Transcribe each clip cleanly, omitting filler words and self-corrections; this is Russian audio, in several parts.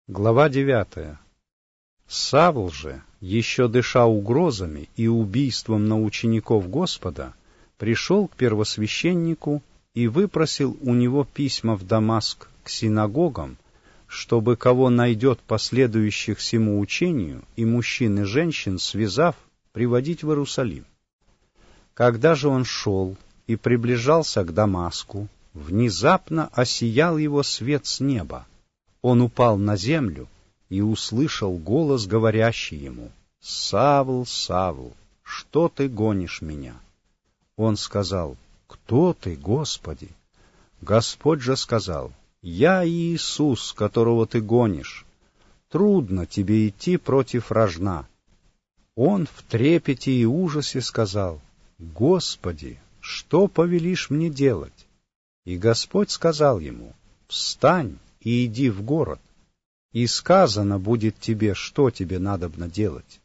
Глава 9. Савл же, еще дыша угрозами и убийством на учеников Господа, пришел к первосвященнику и выпросил у него письма в Дамаск к синагогам, чтобы кого найдет последующих сему учению, и мужчин и женщин, связав, приводить в Иерусалим. Когда же он шел и приближался к Дамаску, внезапно осиял его свет с неба. Он упал на землю и услышал голос, говорящий ему: «Савл, Савл, что ты гонишь меня?» Он сказал: «Кто ты, Господи?» Господь же сказал: «Я Иисус, которого ты гонишь. Трудно тебе идти против рожна». Он в трепете и ужасе сказал: «Господи, что повелишь мне делать?» И Господь сказал ему: «Встань и иди в город, и сказано будет тебе, что тебе надобно делать».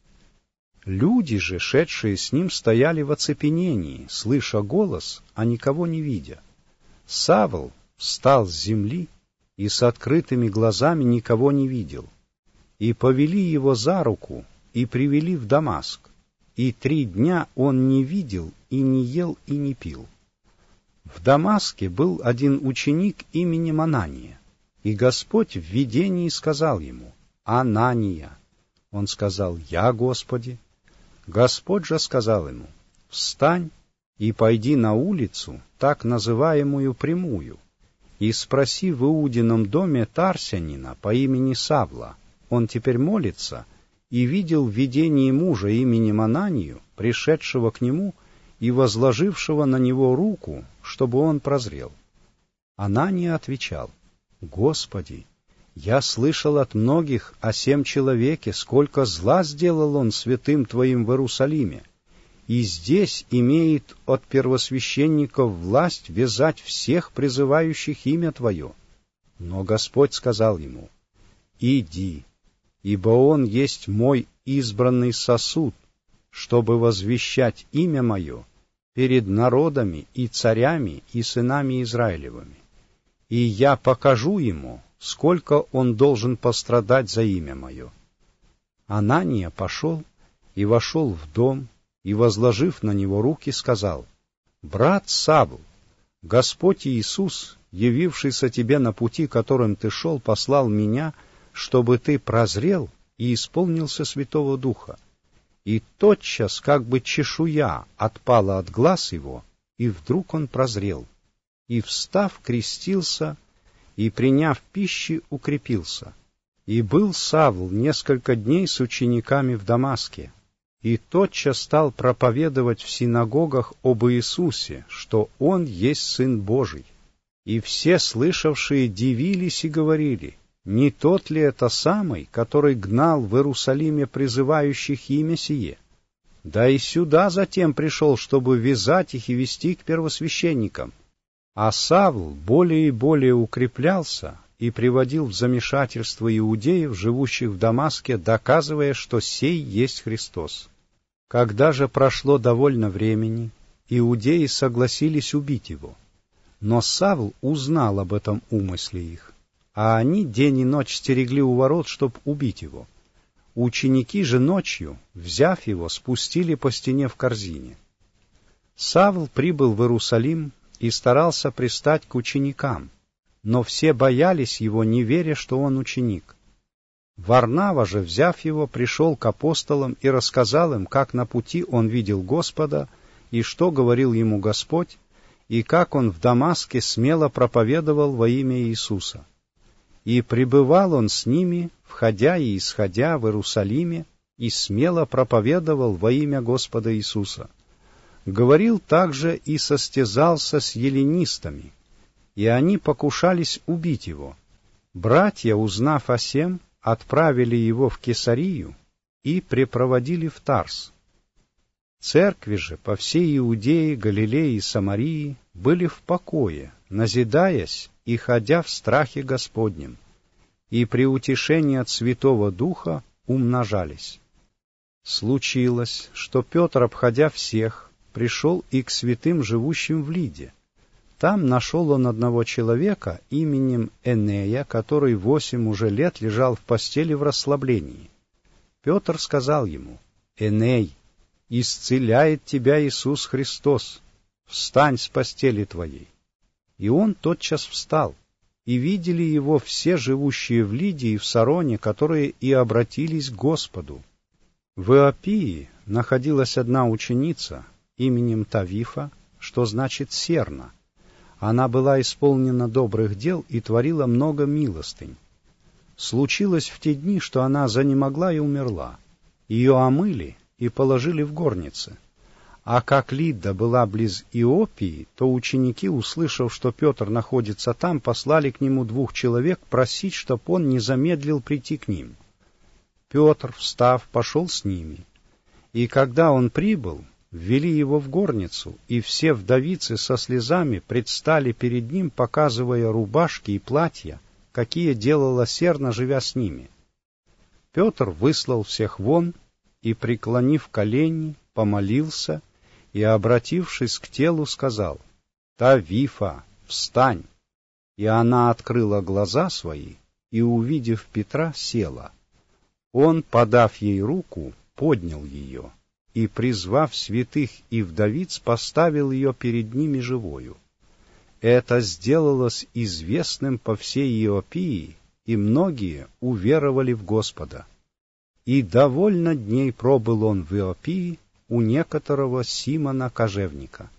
Люди же, шедшие с ним, стояли в оцепенении, слыша голос, а никого не видя. Савл встал с земли и с открытыми глазами никого не видел. И повели его за руку и привели в Дамаск. И 3 дня он не видел и не ел и не пил. В Дамаске был один ученик именем Анания. И Господь в видении сказал ему: «Анания». Он сказал: «Я, Господи». Господь же сказал ему: «Встань и пойди на улицу, так называемую Прямую, и спроси в Иудином доме Тарсянина по имени Савла. Он теперь молится, и видел в видении мужа именем Ананию, пришедшего к нему и возложившего на него руку, чтобы он прозрел». Анания отвечал: «Господи, я слышал от многих о сем человеке, сколько зла сделал он святым Твоим в Иерусалиме, и здесь имеет от первосвященников власть вязать всех призывающих имя Твое». Но Господь сказал ему: «Иди, ибо он есть мой избранный сосуд, чтобы возвещать имя мое перед народами и царями и сынами Израилевыми. И я покажу ему, сколько он должен пострадать за имя мое». Анания пошел и вошел в дом, и, возложив на него руки, сказал: «Брат Савл, Господь Иисус, явившийся тебе на пути, которым ты шел, послал меня, чтобы ты прозрел и исполнился Святого Духа». И тотчас, как бы чешуя отпала от глаз его, и вдруг он прозрел. И, встав, крестился, и, приняв пищи, укрепился. И был Савл несколько дней с учениками в Дамаске, и тотчас стал проповедовать в синагогах об Иисусе, что Он есть Сын Божий. И все слышавшие дивились и говорили: «Не тот ли это самый, который гнал в Иерусалиме призывающих имя сие? Да и сюда затем пришел, чтобы вязать их и вести к первосвященникам». А Савл более и более укреплялся и приводил в замешательство иудеев, живущих в Дамаске, доказывая, что сей есть Христос. Когда же прошло довольно времени, иудеи согласились убить его. Но Савл узнал об этом умысле их, а они день и ночь стерегли у ворот, чтоб убить его. Ученики же ночью, взяв его, спустили по стене в корзине. Савл прибыл в Иерусалим и старался пристать к ученикам, но все боялись его, не веря, что он ученик. Варнава же, взяв его, пришел к апостолам и рассказал им, как на пути он видел Господа, и что говорил ему Господь, и как он в Дамаске смело проповедовал во имя Иисуса. И пребывал он с ними, входя и исходя в Иерусалиме, и смело проповедовал во имя Господа Иисуса. Говорил также и состязался с эллинистами, и они покушались убить его. Братья, узнав о сем, отправили его в Кесарию и препроводили в Тарс. Церкви же по всей Иудее, Галилее и Самарии были в покое, назидаясь и ходя в страхе Господнем, и при утешении от Святого Духа умножались. Случилось, что Петр, обходя всех, пришел и к святым, живущим в Лиде. Там нашел он одного человека именем Энея, который 8 уже лет лежал в постели в расслаблении. Петр сказал ему: «Эней, исцеляет тебя Иисус Христос, встань с постели твоей». И он тотчас встал, и видели его все живущие в Лидии и в Сароне, которые и обратились к Господу. В Иопии находилась одна ученица именем Тавифа, что значит «серна». Она была исполнена добрых дел и творила много милостынь. Случилось в те дни, что она занемогла и умерла. Ее омыли и положили в горнице. А как Лидда была близ Иопии, то ученики, услышав, что Петр находится там, послали к нему 2 человек просить, чтоб он не замедлил прийти к ним. Петр, встав, пошел с ними. И когда он прибыл, ввели его в горницу, и все вдовицы со слезами предстали перед ним, показывая рубашки и платья, какие делала серна, живя с ними. Петр выслал всех вон и, преклонив колени, помолился и, обратившись к телу, сказал: «Тавифа, встань!» И она открыла глаза свои и, увидев Петра, села. Он, подав ей руку, поднял ее и, призвав святых и вдовиц, поставил ее перед ними живою. Это сделалось известным по всей Иопии, и многие уверовали в Господа. И довольно дней пробыл он в Иопии у некоторого Симона Кожевника.